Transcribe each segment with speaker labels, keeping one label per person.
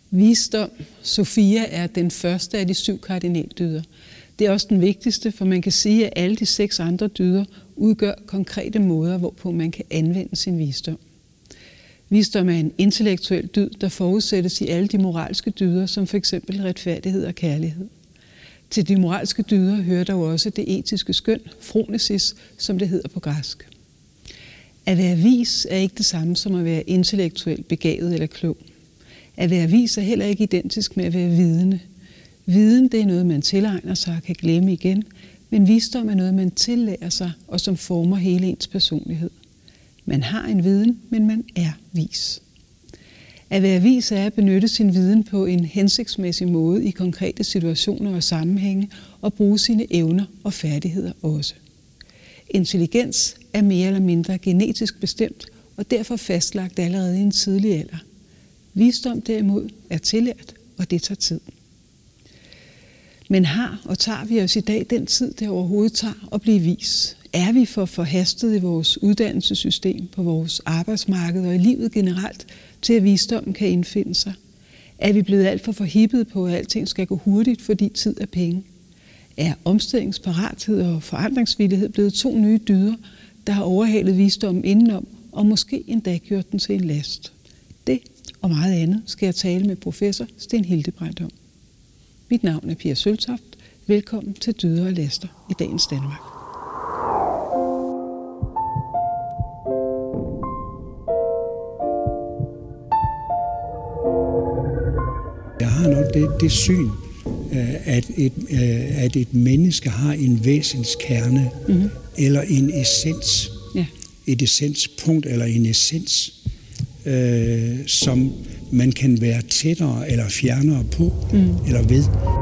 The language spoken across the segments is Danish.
Speaker 1: Visdom, Sofia, er den første af de 7 kardinaldyder. Det er også den vigtigste, for man kan sige, at alle de 6 andre dyder udgør konkrete måder, hvorpå man kan anvende sin visdom. Visdom er en intellektuel dyd, der forudsættes i alle de moralske dyder, som f.eks. retfærdighed og kærlighed. Til de moralske dyder hører der jo også det etiske skøn, phronesis, som det hedder på græsk. At være vis er ikke det samme som at være intellektuelt begavet eller klog. At være vis er heller ikke identisk med at være vidende. Viden, det er noget, man tilegner sig og kan glemme igen, men visdom er noget, man tillærer sig og som former hele ens personlighed. Man har en viden, men man er vis. At være vis er at benytte sin viden på en hensigtsmæssig måde i konkrete situationer og sammenhænge og bruge sine evner og færdigheder også. Intelligens er mere eller mindre genetisk bestemt og derfor fastlagt allerede i en tidlig alder. Visdom derimod er tillært, og det tager tid. Men har og tager vi os i dag den tid, det overhovedet tager at blive vis? Er vi for forhastet i vores uddannelsessystem, på vores arbejdsmarked og i livet generelt, til at visdommen kan indfinde sig? Er vi blevet alt for forhippet på, at alting skal gå hurtigt, fordi tid er penge? Er omstillingsparathed og forandringsvillighed blevet 2 nye dyder, der har overhalet visdommen indenom, og måske endda gjort den til en last? Det og meget andet skal jeg tale med professor Sten Hildebrandt om. Mit navn er Pia Søltoft. Velkommen til Dyder og Laster i dagens Danmark.
Speaker 2: Jeg har nok det syn, at et menneske har en væsenskerne eller en essens. Ja. Et essenspunkt eller en essens, som man kan være tættere eller fjernere på eller ved.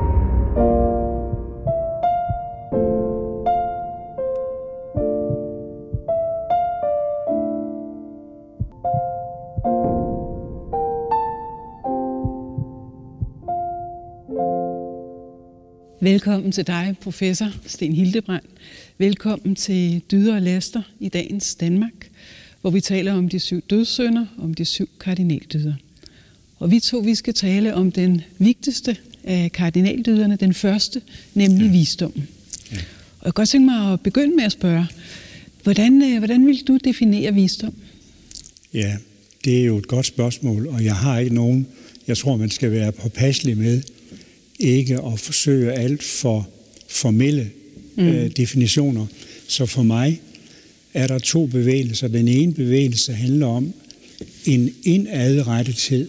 Speaker 1: Velkommen til dig, professor Sten Hildebrandt. Velkommen til Dyder og Laster i dagens Danmark, hvor vi taler om de 7 dødssynder, om de 7 kardinaldyder. Og vi skal tale om den vigtigste af kardinaldyderne, den første, nemlig visdommen. Ja. Og jeg kan godt tænke mig at begynde med at spørge, hvordan vil du definere visdom?
Speaker 2: Ja, det er jo et godt spørgsmål, og jeg har ikke nogen, jeg tror man skal være påpasselig med, ikke at forsøge alt for formelle definitioner. Så for mig er der 2 bevægelser. Den ene bevægelse handler om en indadrettethed.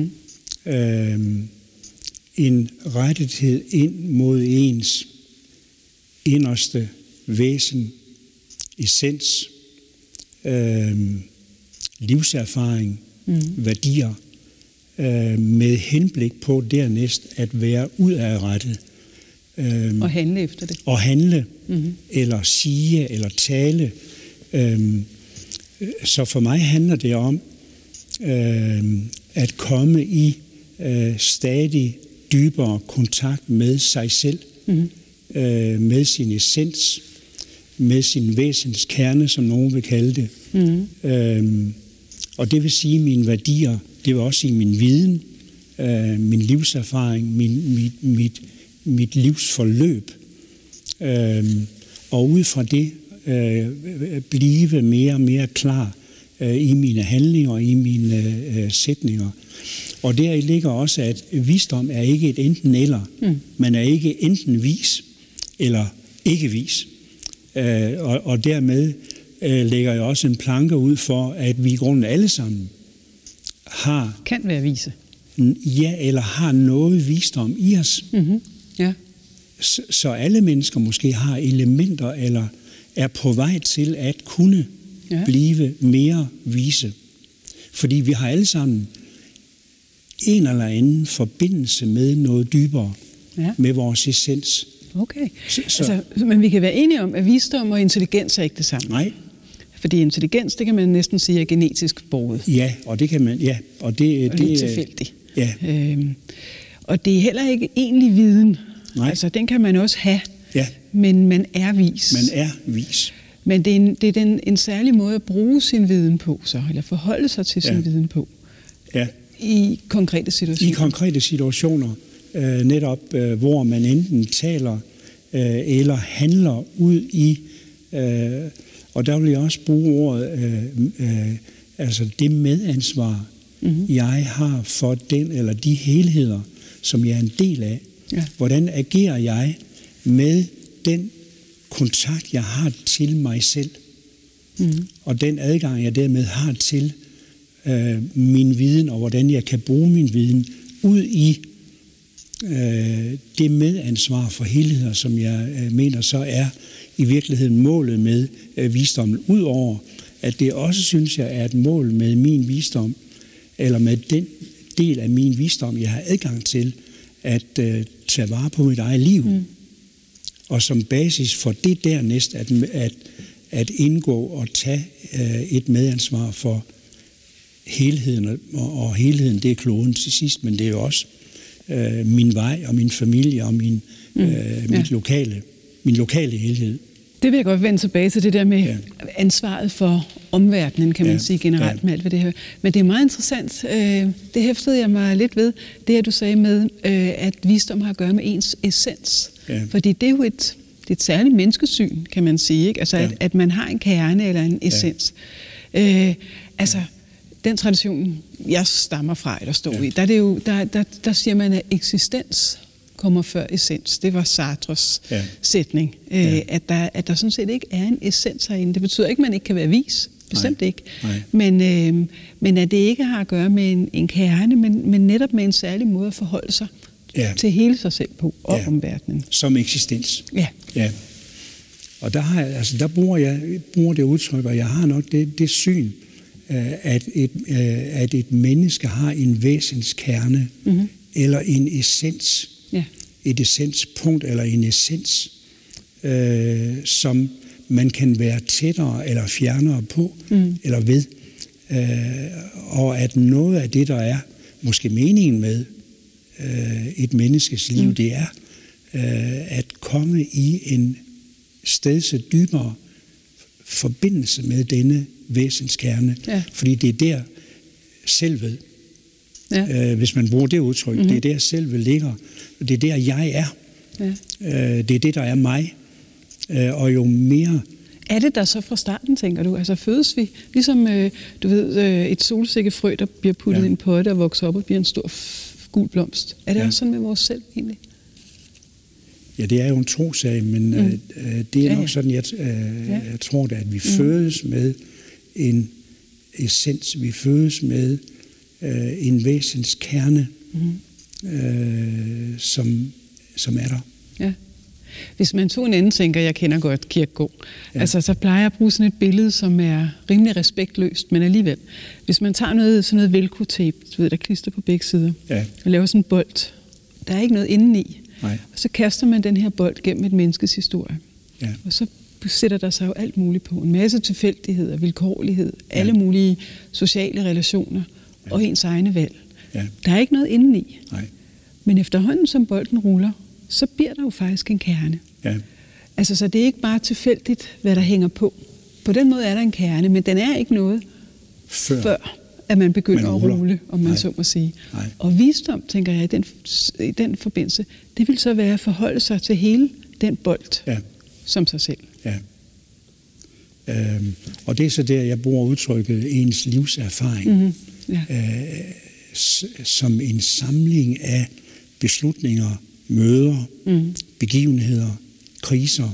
Speaker 2: En rettethed ind mod ens inderste væsen, essens, livserfaring, værdier, med henblik på dernæst at være udadrettet.
Speaker 1: Og handle efter det.
Speaker 2: Og handle, eller sige, eller tale. Så for mig handler det om at komme i stadig dybere kontakt med sig selv, med sin essens, med sin væsens kerne, som nogen vil kalde det. Og det vil sige mine værdier, det vil også sige min viden, min livserfaring, mit livsforløb. Og ud fra det blive mere og mere klar i mine handlinger og i mine sætninger. Og deri ligger også, at visdom er ikke et enten eller. Man er ikke enten vis eller ikke vis. Og dermed lægger jeg også en planke ud for, at vi i grunden alle sammen
Speaker 1: kan være vise.
Speaker 2: Ja, eller har noget visdom i os.
Speaker 1: Ja.
Speaker 2: Så alle mennesker måske har elementer, eller er på vej til at kunne blive mere vise. Fordi vi har alle sammen en eller anden forbindelse med noget dybere, med vores essens.
Speaker 1: Okay. Men vi kan være enige om, at visdom og intelligens er ikke det samme.
Speaker 2: Nej.
Speaker 1: Fordi intelligens, det kan man næsten sige er genetisk båret.
Speaker 2: Ja, og det kan man, og det
Speaker 1: lidt tilfældigt.
Speaker 2: Ja.
Speaker 1: Og det er heller ikke egentlig viden.
Speaker 2: Nej.
Speaker 1: Altså, den kan man også have,
Speaker 2: ja.
Speaker 1: Men man er vis.
Speaker 2: Man er vis.
Speaker 1: Men det er en særlig måde at bruge sin viden på, så, eller forholde sig til sin viden på.
Speaker 2: Ja.
Speaker 1: I konkrete situationer?
Speaker 2: I konkrete situationer, netop hvor man enten taler eller handler ud i, og der vil jeg også bruge ordet, altså det medansvar, jeg har for den eller de helheder, som jeg er en del af. Ja. Hvordan agerer jeg med den kontakt, jeg har til mig selv, og den adgang, jeg dermed har til min viden, og hvordan jeg kan bruge min viden ud i det medansvar for helheder, som jeg mener så er i virkeligheden målet med visdommen. Udover at det også, synes jeg, er et mål med min visdom, eller med den del af min visdom, jeg har adgang til at tage vare på mit eget liv. Og som basis for det dernæst, at indgå og tage et medansvar for helheden, og helheden, det er kloden til sidst, men det er jo også min vej og min familie og min lokale helhed. Det
Speaker 1: vil jeg godt vende tilbage til, det der med ansvaret for omverdenen, kan man sige generelt med alt, hvad det her. Men det er meget interessant, det hæftede jeg mig lidt ved, det her du sagde med, at visdom har at gøre med ens essens. Ja. Fordi det er jo et særligt menneskesyn, kan man sige, ikke? Altså at man har en kerne eller en essens. Den tradition, jeg stammer fra eller står i, der siger man, at eksistens kommer før essens. Det var Sartres sætning. At der sådan set ikke er en essens herinde. Det betyder ikke, at man ikke kan være vis. Bestemt ikke. Men at det ikke har at gøre med en kerne, men netop med en særlig måde at forholde sig til hele sig selv på og omverdenen.
Speaker 2: Som eksistens. Ja. Og der bruger det udtryk, og jeg har nok det syn, at et menneske har en væsenskerne eller en essens. Ja. Et essenspunkt eller en essens, som man kan være tættere eller fjernere på eller ved. Og at noget af det, der er måske meningen med et menneskes liv, det er at komme i en stedse dybere forbindelse med denne væsenskerne. Ja. Fordi det er der selvet, hvis man bruger det udtryk, det er der selvet ligger. Det er der, jeg er. Ja. Det er det, der er mig. Og jo mere...
Speaker 1: Er det der så fra starten, tænker du? Altså fødes vi, ligesom du ved, et solsikkefrø, der bliver puttet i en potte og vokser op og bliver en stor gul blomst. Er det også sådan med vores selv egentlig?
Speaker 2: Ja, det er jo en trosag, men det er nok sådan, jeg tror da, at vi fødes med en essens. Vi fødes med en væsens kerne, som er der. Ja.
Speaker 1: Hvis man tog en anden tænker, jeg kender godt Kierkegaard, så plejer jeg at bruge sådan et billede, som er rimelig respektløst, men alligevel. Hvis man tager sådan noget velcro-tape, der klister på begge sider, og laver sådan en bold, der er ikke noget indeni, og så kaster man den her bold gennem et menneskes historie. Ja. Og så sætter der sig jo alt muligt på. En masse tilfældigheder, vilkårlighed, alle mulige sociale relationer og ens egne valg. Ja. Der er ikke noget indeni. Nej. Men efterhånden, som bolden ruller, så bliver der jo faktisk en kerne. Ja. Altså, så det er ikke bare tilfældigt, hvad der hænger på. På den måde er der en kerne, men den er ikke noget før at man begynder at rulle, om man så må sige. Nej. Og visdom, tænker jeg, i den forbindelse, det vil så være at forholde sig til hele den bold som sig selv. Ja.
Speaker 2: Og det er så der, jeg bruger udtrykket ens livserfaring som en samling af beslutninger, møder, begivenheder, kriser,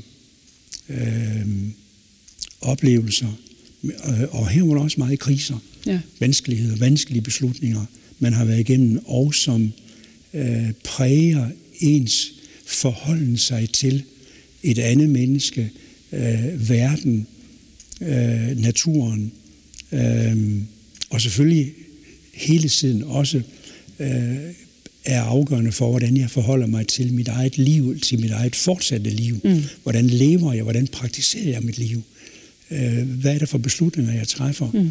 Speaker 2: oplevelser, og her var der også meget kriser, vanskeligheder, vanskelige beslutninger, man har været igennem, og som præger ens forholden sig til et andet menneske, verden, naturen, og selvfølgelig hele tiden også er afgørende for, hvordan jeg forholder mig til mit eget liv, til mit eget fortsatte liv. Hvordan lever jeg? Hvordan praktiserer jeg mit liv? Hvad er det for beslutninger, jeg træffer?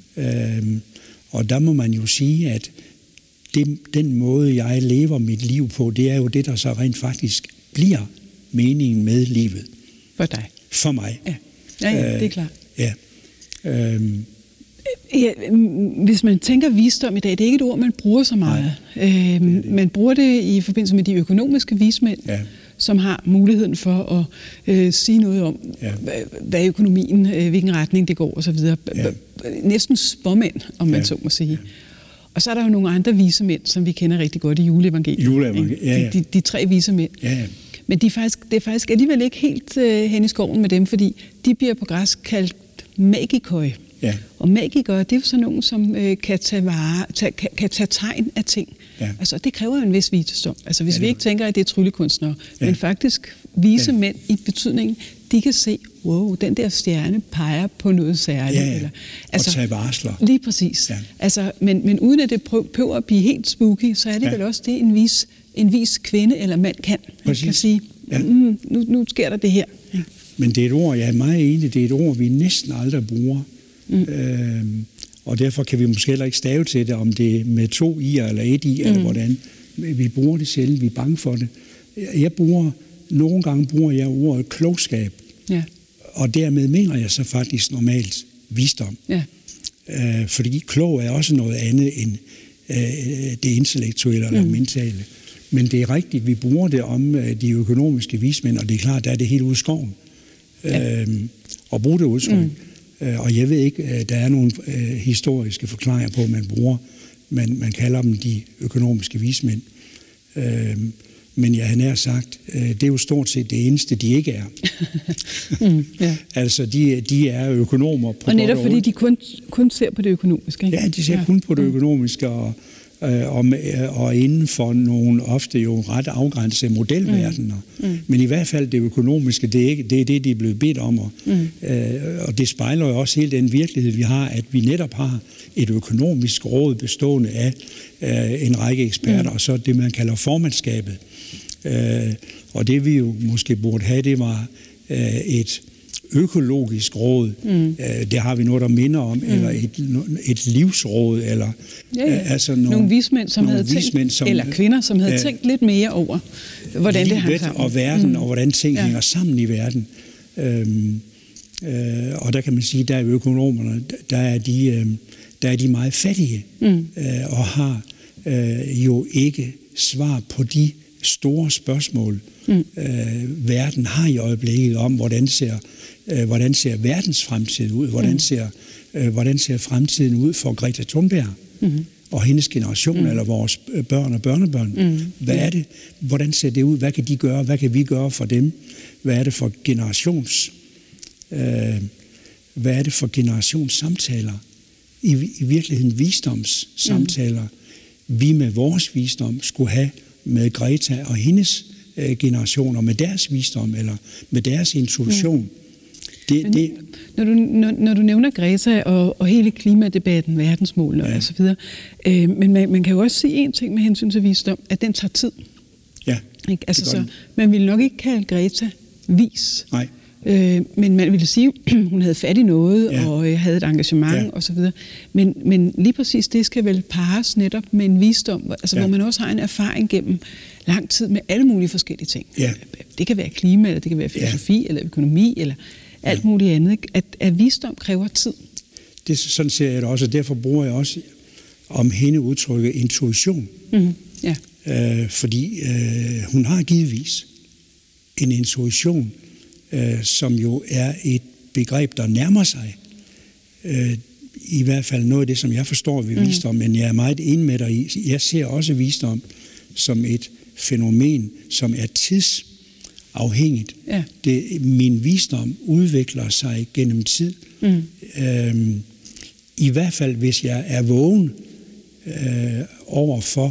Speaker 2: Og der må man jo sige, at den måde, jeg lever mit liv på, det er jo det, der så rent faktisk bliver meningen med livet.
Speaker 1: For dig?
Speaker 2: For mig.
Speaker 1: Ja, det er klart.
Speaker 2: Ja.
Speaker 1: Ja, hvis man tænker visdom i dag, det er ikke et ord, man bruger så meget. Man bruger det i forbindelse med de økonomiske vismænd, som har muligheden for at sige noget om, hvad økonomien, hvilken retning det går osv. Næsten spåmænd, om man så må sige. Ja. Og så er der jo nogle andre visemænd, som vi kender rigtig godt i juleevangeliet. De 3 visemænd. Ja. Men det er faktisk alligevel ikke helt hen i skoven med dem, fordi de bliver på græsk kaldt magikoi. Ja. Og magikere, det er jo sådan nogen, som kan tage tegn af ting. Ja. Altså, det kræver jo en vis visdom. Altså, hvis vi ikke tænker, at det er tryllekunstnere, men faktisk vise mænd i betydningen, de kan se, wow, den der stjerne peger på noget særligt.
Speaker 2: Ja. Eller, altså, og tage varsler.
Speaker 1: Lige præcis. Ja. Altså, men uden at det prøver at blive helt spooky, så er det vel også det, en vis kvinde eller mand kan. Man kan sige, nu sker der det her. Ja.
Speaker 2: Men det er et ord, jeg er meget enig, det er et ord, vi næsten aldrig bruger. Og derfor kan vi måske heller ikke stave til det, om det er med 2 i'er eller 1 i, eller hvordan. Vi bruger det sjældent, vi er bange for det. Nogle gange bruger jeg ordet klogskab, og dermed mener jeg så faktisk normalt visdom. Ja. Fordi klog er også noget andet end det intellektuelle eller mentale. Men det er rigtigt, vi bruger det om de økonomiske vismænd, og det er klart, der er det helt ude i skoven. Og bruge det udtryk. Og jeg ved ikke, der er nogle historiske forklaringer på, man kalder dem de økonomiske vismænd. Men jeg har nær sagt, det er jo stort set det eneste, de ikke er. Altså, de er økonomer.
Speaker 1: Og netop fordi de kun ser på det økonomiske. Ikke?
Speaker 2: Ja, de ser kun på det økonomiske, og inden for nogle ofte jo ret afgrænsede modelverdener. Men i hvert fald det økonomiske, det er det, de er blevet bedt om. Og det spejler jo også hele den virkelighed, vi har, at vi netop har et økonomisk råd bestående af en række eksperter, og så det, man kalder formandskabet. Og det vi jo måske burde have, det var et økologisk råd. Det har vi noget, der minder om, eller et livsråd, eller
Speaker 1: altså nogle vismænd, som havde tænkt, eller kvinder, som havde tænkt lidt mere over, hvordan det hang sammen.
Speaker 2: Og verden, og hvordan ting hænger sammen i verden. Og der kan man sige, der er økonomerne, der er de meget fattige, og har jo ikke svar på de store spørgsmål, verden har i øjeblikket om, hvordan ser verdens fremtid ud, hvordan ser fremtiden ud for Greta Thunberg og hendes generation, eller vores børn og børnebørn. Hvad er det? Hvordan ser det ud? Hvad kan de gøre? Hvad kan vi gøre for dem? Hvad er det for generationssamtaler? I virkeligheden visdomssamtaler, vi med vores visdom skulle have med Greta og hendes generationer, med deres visdom eller med deres intuition.
Speaker 1: Når du nævner Greta og hele klimadebatten, verdensmålene og så videre, men man kan jo også sige en ting med hensyn til visdom, at den tager tid.
Speaker 2: Ja,
Speaker 1: ikke? Altså, så man ville nok ikke kalde Greta vis.
Speaker 2: Nej.
Speaker 1: Men man ville sige, at hun havde fat i noget og havde et engagement og så videre. Men lige præcis det skal vel pares netop med en visdom, altså hvor man også har en erfaring gennem lang tid med alle mulige forskellige ting. Ja. Det kan være klima, eller det kan være filosofi, eller økonomi, eller alt muligt andet. At visdom kræver tid.
Speaker 2: Det sådan ser jeg det også, og derfor bruger jeg også om hende udtrykket intuition. Fordi hun har givetvis en intuition, som jo er et begreb, der nærmer sig i hvert fald noget af det, som jeg forstår ved visdom, men jeg er meget enig med dig i. Jeg ser også visdom som et fænomen, som er tidsafhængigt. Ja. Min visdom udvikler sig gennem tid. I hvert fald, hvis jeg er vågen over for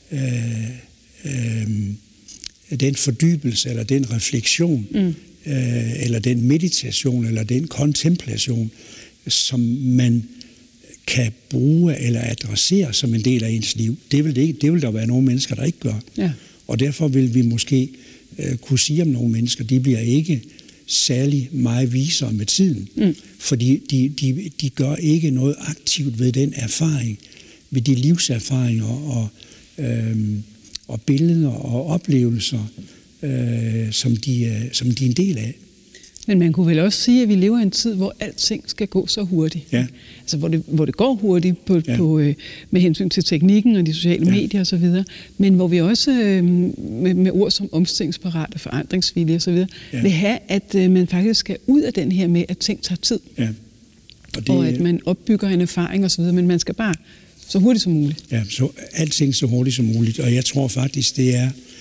Speaker 2: den fordybelse, eller den refleksion, eller den meditation, eller den kontemplation, som man kan bruge eller adressere som en del af ens liv. Det vil der være nogle mennesker, der ikke gør. Ja. Og derfor vil vi måske kunne sige om nogle mennesker, de bliver ikke særlig meget visere med tiden. Fordi de gør ikke noget aktivt ved den erfaring, ved de livserfaringer og billeder og oplevelser, som de er en del af.
Speaker 1: Men man kunne vel også sige, at vi lever i en tid, hvor alting skal gå så hurtigt.
Speaker 2: Ja.
Speaker 1: Altså hvor det går hurtigt med hensyn til teknikken og de sociale medier osv., men hvor vi også med ord som omstillingsparat og forandringsvilje osv. vil have, at man faktisk skal ud af den her med, at ting tager tid. Ja. Og at man opbygger en erfaring osv., men man skal bare så hurtigt som muligt.
Speaker 2: Ja, så alting så hurtigt som muligt. Og jeg tror faktisk, det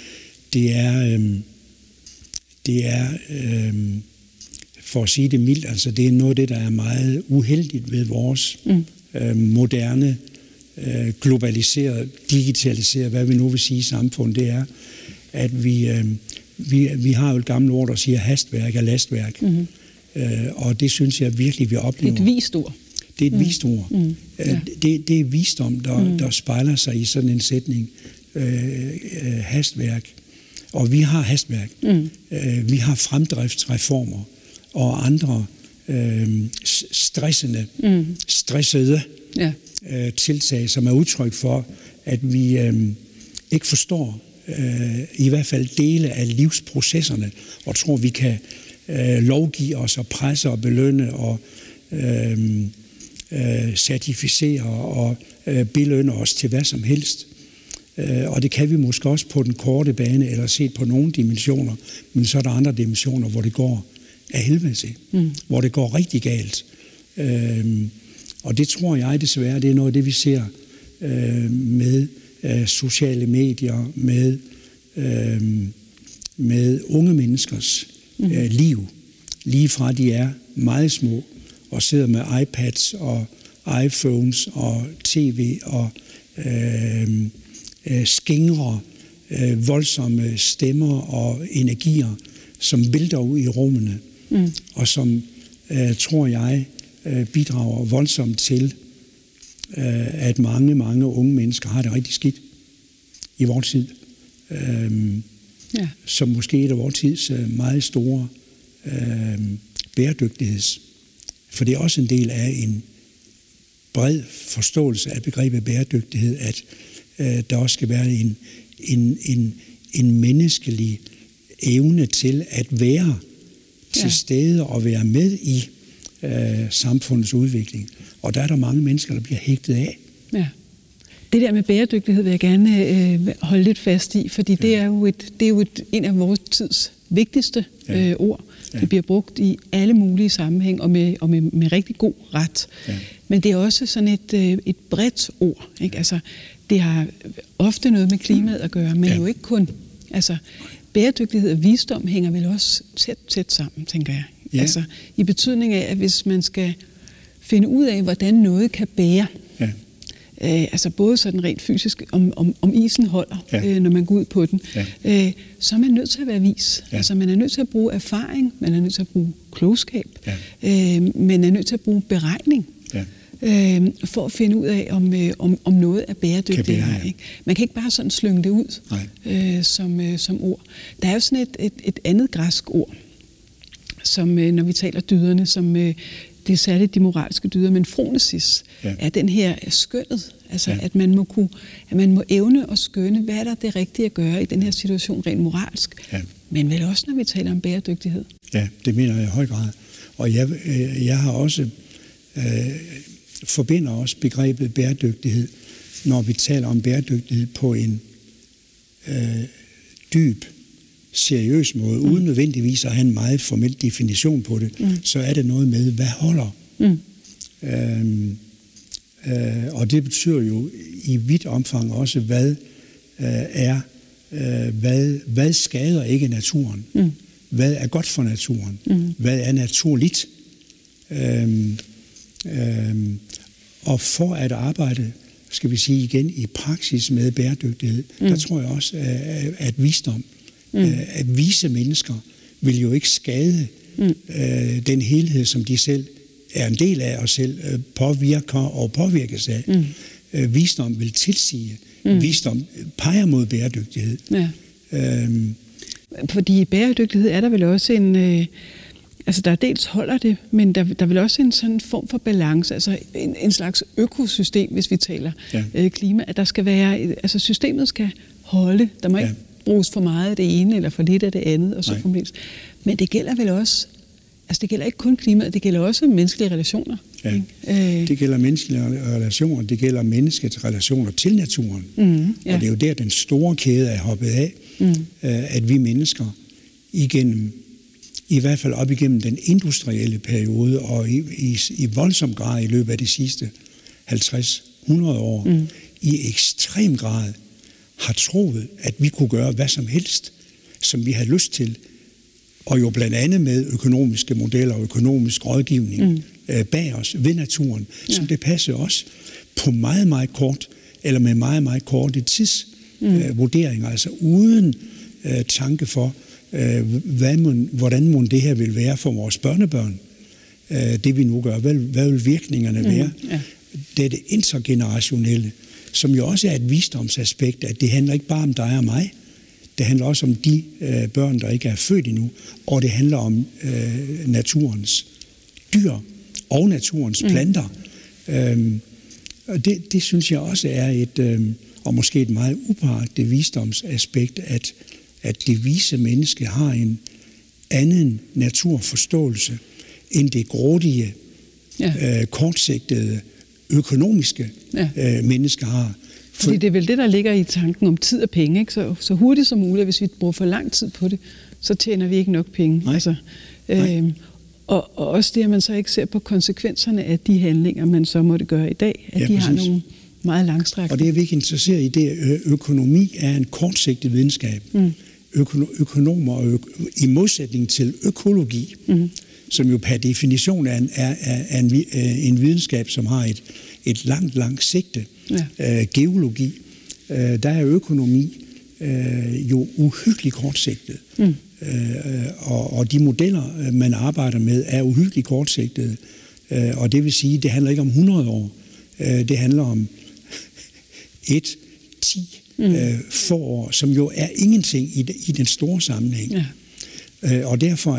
Speaker 2: er for at sige det mildt, altså det er noget af det, der er meget uheldigt ved vores moderne, globaliseret, digitaliseret, hvad vi nu vil sige samfund, det er, at vi har jo et gammelt ord, der siger hastværk er lastværk. Og det synes jeg virkelig, vi oplever.
Speaker 1: Det er et vist ord.
Speaker 2: Det er et vist ord. Det er visdom, der spejler sig i sådan en sætning. Hastværk. Og vi har hastværk. Vi har fremdriftsreformer og andre stressede tiltag, som er udtryk for, at vi ikke forstår i hvert fald dele af livsprocesserne, og tror, vi kan lovgive os og presse og belønne og certificere og belønne os til hvad som helst. Og det kan vi måske også på den korte bane, eller set på nogle dimensioner, men så er der andre dimensioner, hvor det går af helvede til, hvor det går rigtig galt. Og det tror jeg desværre, det er noget af det, vi ser med sociale medier, med unge menneskers liv, lige fra de er meget små, og sidder med iPads og iPhones og tv og skingre voldsomme stemmer og energier, som vælter ud i rummene, og som, tror jeg, bidrager voldsomt til, at mange, mange unge mennesker har det rigtig skidt i vores tid. Som måske et af vores tids meget store bæredygtigheds. For det er også en del af en bred forståelse af begrebet bæredygtighed, at der også skal være en menneskelig evne til at være til stede og være med i samfundets udvikling. Og der er der mange mennesker, der bliver hægtet af.
Speaker 1: Ja. Det der med bæredygtighed vil jeg gerne holde lidt fast i, fordi det er jo en af vores tids vigtigste ord. Det bliver brugt i alle mulige sammenhæng og med rigtig god ret. Men det er også sådan et bredt ord. Ikke? Altså, det har ofte noget med klimaet at gøre, men jo ikke kun. Altså, bæredygtighed og visdom hænger vel også tæt sammen, tænker jeg. Ja. Altså, i betydning af, at hvis man skal finde ud af, hvordan noget kan bære, altså både sådan rent fysisk, om isen holder, når man går ud på den, så er man nødt til at være vis. Altså, man er nødt til at bruge erfaring, man er nødt til at bruge klogskab, man er nødt til at bruge beregning. For at finde ud af, om noget er bæredygtigt eller ikke. Man kan ikke bare sådan slynge det ud som ord. Der er jo sådan et andet græsk ord, som når vi taler dyderne, som det er særligt de moralske dyder, men phronesis er den her skønnet. Altså at man må evne og skønne, hvad er der det rigtige at gøre i den her situation rent moralsk. Men vel også, når vi taler om bæredygtighed. Ja,
Speaker 2: det mener jeg i høj grad. Og jeg har også forbinder også begrebet bæredygtighed, når vi taler om bæredygtighed på en dyb, seriøs måde, uden nødvendigvis at have en meget formel definition på det, så er det noget med, hvad holder. Og det betyder jo i vidt omfang også, hvad skader ikke naturen? Hvad er godt for naturen? Hvad er naturligt? Og for at arbejde, skal vi sige igen, i praksis med bæredygtighed, der tror jeg også, at visdom, at vise mennesker vil jo ikke skade den helhed, som de selv er en del af og selv påvirker og påvirkes af. Visdom vil tilsige. Visdom peger mod bæredygtighed.
Speaker 1: Fordi i bæredygtighed er der vel også en... Altså der dels holder det, men der vil også en sådan form for balance, altså en slags økosystem, hvis vi taler klima, at der skal være, altså systemet skal holde, der må ikke bruges for meget af det ene, eller for lidt af det andet, og så fremdeles. Men det gælder vel også altså det gælder ikke kun klimaet, det gælder også menneskelige relationer.
Speaker 2: Ja. Det gælder menneskelige relationer, det gælder menneskets relationer til naturen.
Speaker 1: Ja.
Speaker 2: Og det er jo der, den store kæde er hoppet af, at vi mennesker i hvert fald op igennem den industrielle periode, og i voldsom grad i løbet af de sidste 50-100 år, i ekstrem grad har troet, at vi kunne gøre hvad som helst, som vi havde lyst til, og jo blandt andet med økonomiske modeller og økonomisk rådgivning bag os ved naturen, som det passer os på meget, meget kort, eller med meget, meget korte tidsvurderinger, altså uden tanke for, hvordan må det her vil være for vores børnebørn, det vi nu gør, hvad vil virkningerne være? Det er det intergenerationelle, som jo også er et visdomsaspekt, at det handler ikke bare om dig og mig, det handler også om de børn, der ikke er født endnu, og det handler om naturens dyr og naturens planter. Og det synes jeg også er et, og måske et meget upåagtet visdomsaspekt, at det vise menneske har en anden naturforståelse end det grådige, kortsigtede, økonomiske menneske har.
Speaker 1: Fordi det er vel det, der ligger i tanken om tid og penge, ikke? Så hurtigt som muligt, hvis vi bruger for lang tid på det, så tjener vi ikke nok penge.
Speaker 2: Nej.
Speaker 1: Altså, og også det, at man så ikke ser på konsekvenserne af de handlinger, man så måtte gøre i dag, at de har nogle meget langstrakte.
Speaker 2: Og det er vi ikke interesseret i. Det økonomi er en kortsigtet videnskab. Økonomer, i modsætning til økologi, som jo per definition er en videnskab, som har et langt sigte, geologi, der er økonomi jo uhyggeligt kortsigtet. Og de modeller, man arbejder med, er uhyggeligt kortsigtede. Og det vil sige, det handler ikke om 100 år. Det handler om 10 få år, som jo er ingenting i den store sammenhæng. Og derfor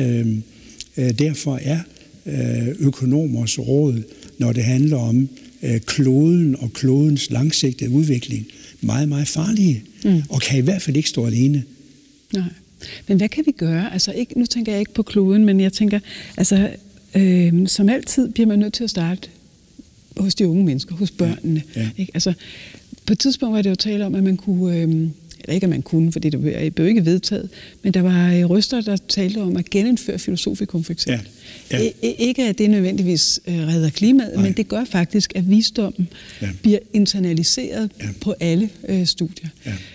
Speaker 2: er økonomers råd, når det handler om kloden og klodens langsigtede udvikling, meget, meget farlige, og kan i hvert fald ikke stå alene.
Speaker 1: Nej. Men hvad kan vi gøre? Altså nu tænker jeg ikke på kloden, men jeg tænker, altså som altid bliver man nødt til at starte hos de unge mennesker, hos børnene. Ikke? Altså, på et tidspunkt var det jo tale om, at man kunne, eller ikke at man kunne, fordi det blev ikke vedtaget, men der var røster, der talte om at genindføre filosofikum for eksempel. Ikke at det nødvendigvis redder klimaet, men det gør faktisk, at visdommen bliver internaliseret på alle studier.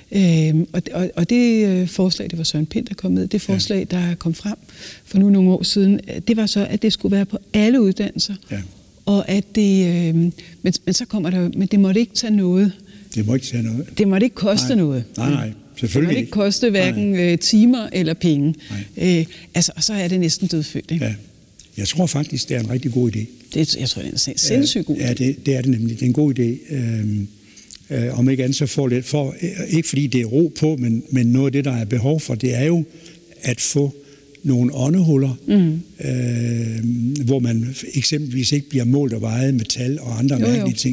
Speaker 1: Og det forslag, det var Søren Pind, der kom med, det forslag, der kom frem for nu nogle år siden, det var så, at det skulle være på alle uddannelser, og at det, men så kommer der, men det måtte ikke tage noget.
Speaker 2: Det må ikke tage noget.
Speaker 1: Det måtte ikke koste noget.
Speaker 2: Nej, selvfølgelig.
Speaker 1: Det måtte ikke koste hverken timer eller penge. Og så er det næsten dødfødt. Ikke?
Speaker 2: Ja. Jeg tror faktisk, det er en rigtig god idé.
Speaker 1: Jeg tror, det er en sindssygt god idé.
Speaker 2: Ja, det er det nemlig. Det er en god idé. Om ikke andet så får lidt for, ikke fordi det er ro på, men noget af det, der er behov for, det er jo at få nogle åndehuller, hvor man eksempelvis ikke bliver målt og vejet med tal og andre mærkelige ting.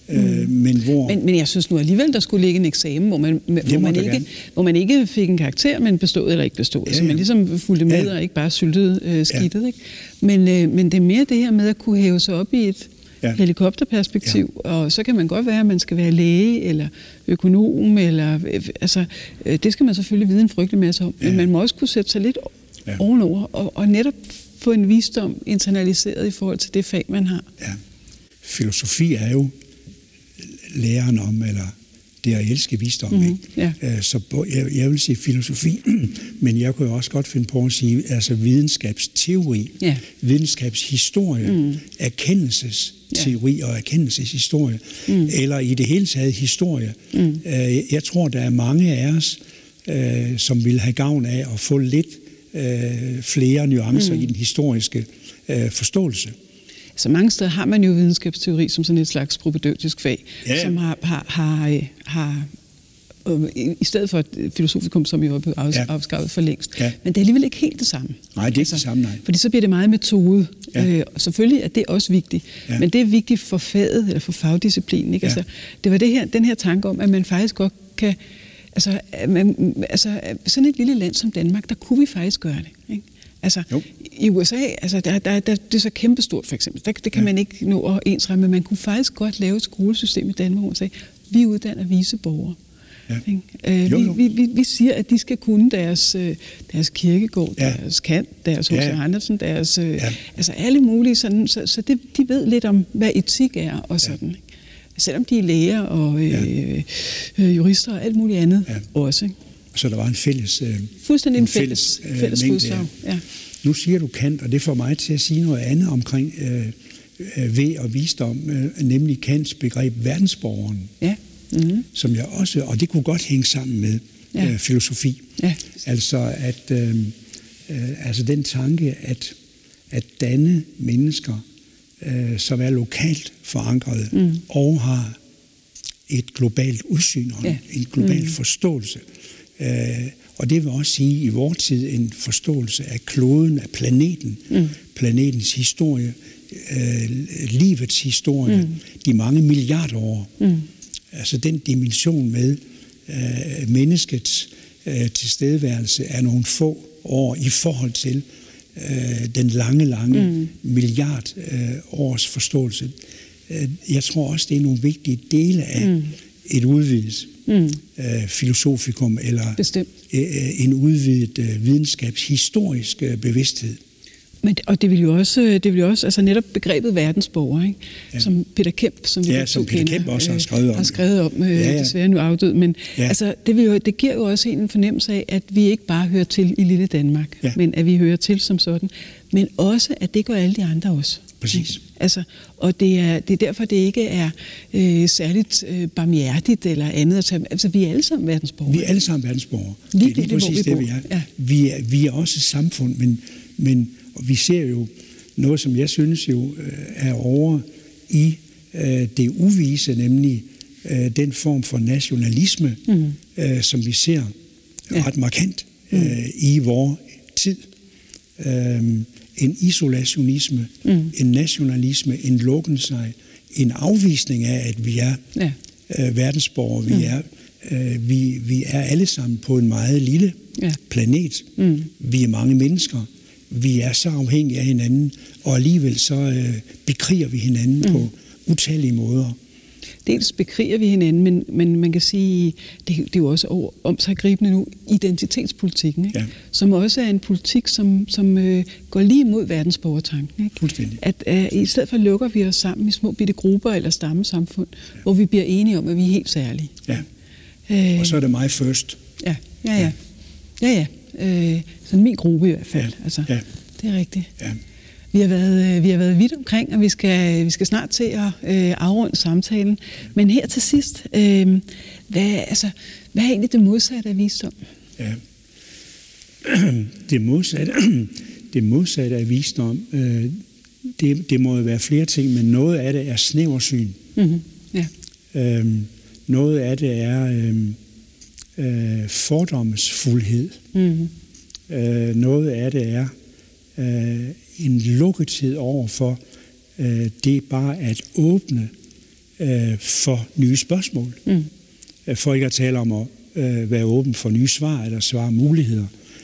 Speaker 2: Men
Speaker 1: jeg synes nu alligevel, der skulle ligge en eksamen, hvor man ikke fik en karakter, men bestod eller ikke bestod. Så man ligesom fulgte med og ikke bare syltede skidtet. Ikke? Men det er mere det her med at kunne hæve sig op i et helikopterperspektiv, og så kan man godt være, at man skal være læge eller økonom, eller det skal man selvfølgelig vide en frygtelig masse om, men man må også kunne sætte sig lidt ovenover og netop få en visdom internaliseret i forhold til det fag, man har.
Speaker 2: Ja. Filosofi er jo læren om, eller det at elske visdom. Så jeg vil sige filosofi, men jeg kunne jo også godt finde på at sige altså videnskabsteori, videnskabshistorie, erkendelsesteori og erkendelseshistorie, eller i det hele taget historie. Jeg tror, der er mange af os, som vil have gavn af at få lidt flere nuancer i den historiske forståelse.
Speaker 1: Så mange steder har man jo videnskabsteori som sådan et slags propedeutisk fag, som har i stedet for et filosofikum, som jo er blevet afskaffet for længst. Men det er alligevel ikke helt det samme.
Speaker 2: Nej, det er ikke det samme, nej.
Speaker 1: Fordi så bliver det meget metode. Og selvfølgelig er det også vigtigt. Men det er vigtigt for faget, eller for fagdisciplinen. Ikke? Altså, det var den her tanke om, at man faktisk godt kan... sådan et lille land som Danmark, der kunne vi faktisk gøre det. Ikke? Altså, i USA, altså, der det er så kæmpestort, for eksempel. Det kan man ikke nå at ensrette, men man kunne faktisk godt lave et skolesystem i Danmark, hvor man sagde, vi uddanner viceborgere. Ja. Vi siger, at de skal kunne deres Kierkegaard, deres Kant, deres H.C. Andersen, deres altså alle mulige sådan, så de ved lidt om, hvad etik er og sådan. Ikke? Selvom de er læger og jurister og alt muligt andet også. Ikke?
Speaker 2: Så der var en fælles
Speaker 1: fuldstændig en fælles fodslag. Ja.
Speaker 2: Nu siger du Kant, og det får mig til at sige noget andet omkring ved og visdom, nemlig Kants begreb verdensborgeren. Ja. Mm-hmm. Som jeg også, og det kunne godt hænge sammen med filosofi. Ja. Altså at den tanke at danne mennesker, som er lokalt forankrede og har et globalt udsyn og en global forståelse. Og det vil også sige i vores tid en forståelse af kloden, af planeten, planetens historie, livets historie, de mange milliarder år. Altså den dimension med menneskets tilstedeværelse er nogle få år i forhold til den lange milliard års forståelse. Jeg tror også, det er nogle vigtige dele af et udvidet filosofikum eller en udvidet videnskabshistorisk bevidsthed.
Speaker 1: Men, og det vil jo også altså netop begrebet verdensborger, ikke? Som Peter Kemp, som vi
Speaker 2: som Peter Kemp også
Speaker 1: har skrevet om, desværre nu afdød. Men altså, det giver jo også en fornemmelse af, at vi ikke bare hører til i lille Danmark, men at vi hører til som sådan. Men også, at det gør alle de andre også.
Speaker 2: Præcis.
Speaker 1: Altså, og det er derfor, det ikke er særligt barmhjertigt eller andet. Altså, vi er alle sammen verdensborgere.
Speaker 2: Vi er alle sammen verdensborgere. Det er lige præcis det, vi er. Ja. Vi er også samfund, men vi ser jo noget, som jeg synes jo er over i det uvise, nemlig den form for nationalisme, som vi ser ret markant i vores tid. En isolationisme, en nationalisme, en lukken sig, en afvisning af, at vi er verdensborgere. Vi er alle sammen på en meget lille planet. Vi er mange mennesker. Vi er så afhængige af hinanden, og alligevel så bekriger vi hinanden på utallige måder.
Speaker 1: Dels bekriger vi hinanden, men man kan sige, det er jo også om sig gribende nu, identitetspolitikken, ikke? Som også er en politik, som går lige imod verdensborgertanken. Ikke?
Speaker 2: Fuldstændig.
Speaker 1: At i stedet for lukker vi os sammen i små bitte grupper eller stammesamfund, hvor vi bliver enige om, at vi er helt særlige.
Speaker 2: Ja. Og så er det mig først.
Speaker 1: Ja. Sådan min gruppe i hvert fald. Altså, det er rigtigt. Ja. Vi har været vidt omkring, og vi skal snart til at afrunde samtalen. Men her til sidst, hvad er egentlig det modsatte af visdom?
Speaker 2: Ja. Det modsatte af visdom, det må jo være flere ting, men noget af det er snæversyn. Mm-hmm. Ja. Noget af det er fordomsfuldhed. Mm-hmm. Noget af det er en lukkethed over for det er bare at åbne for nye spørgsmål. For ikke at tale om at være åben for nye svar eller svarmuligheder.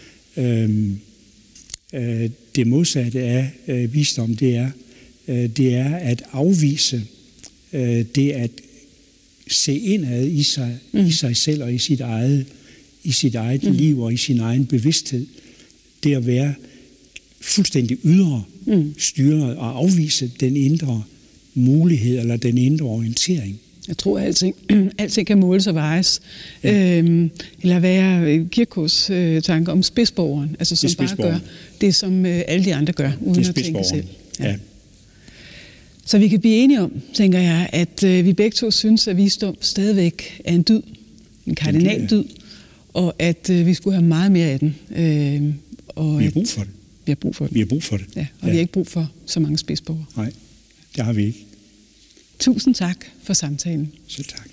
Speaker 2: Det modsatte af visdom, det er at afvise det at se indad i sig selv og i sit eget liv og i sin egen bevidsthed. Det at være fuldstændig ydre styret og afvise den indre mulighed eller den indre orientering.
Speaker 1: Jeg tror, at alting kan måles og vejes. Ja. Eller være Kierkegaards tanker om spidsborgeren, altså som bare gør det, som alle de andre gør, uden at tænke selv. Ja. Så vi kan blive enige om, tænker jeg, at vi begge to synes, at visdom stadigvæk er en dyd, en kardinaldyd, og at vi skulle have meget mere af den. Og
Speaker 2: vi har brug for det.
Speaker 1: Vi har brug for det.
Speaker 2: Vi har brug for det.
Speaker 1: Ja, og vi har ikke brug for så mange spidsborgere.
Speaker 2: Nej, det har vi ikke.
Speaker 1: Tusind tak for samtalen.
Speaker 2: Selv tak.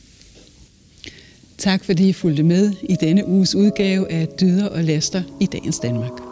Speaker 1: Tak fordi I fulgte med i denne uges udgave af Dyder og Laster i dagens Danmark.